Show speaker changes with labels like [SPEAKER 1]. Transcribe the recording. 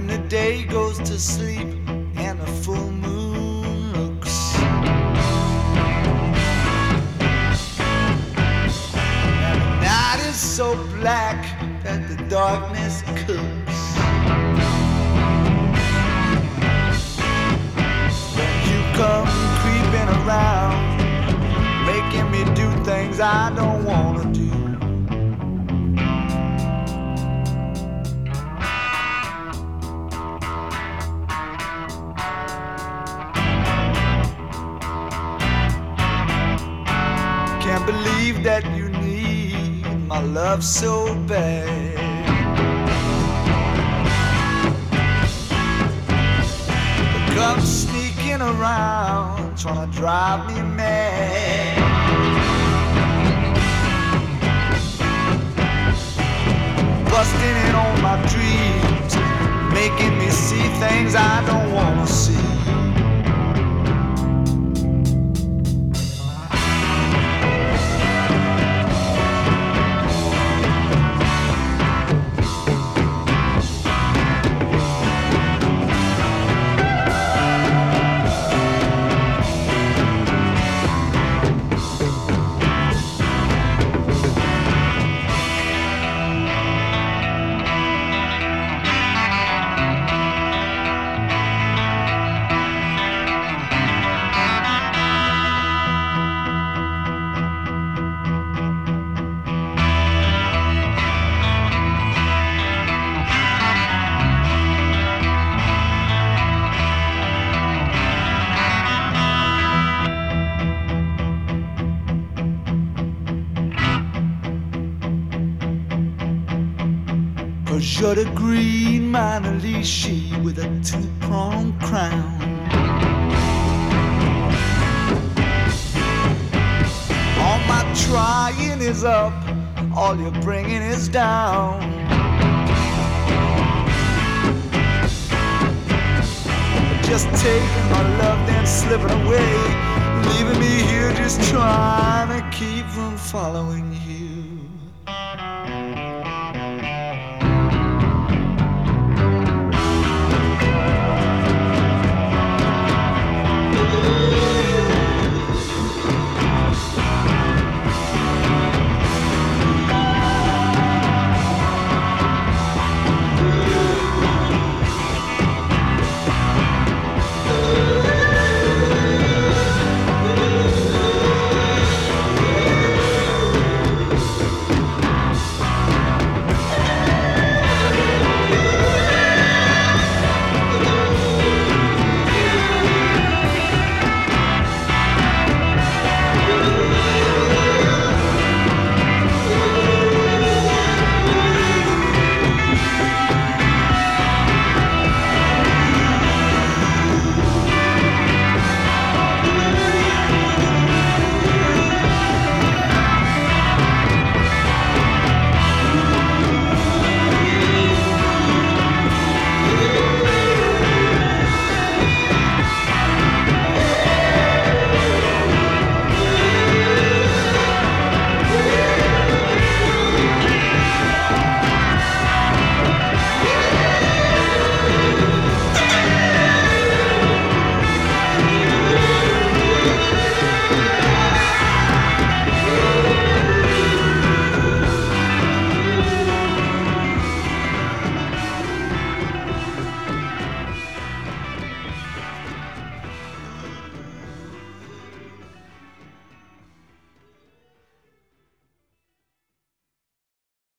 [SPEAKER 1] when the day goes to sleep and the full moon looks. And the night is so black that the darkness cooks. Then you come creeping around, making me do things I don't wanna do. Can't believe that you need my love so bad. But come sneaking around, trying to drive me mad. Busting in on my dreams, making me see things I don't wanna see. Cause you're the green Mona Lisa with a two-pronged crown. All my trying is up, all you're bringing is down. Just taking my love, then slipping away, leaving me here just trying to keep from following you.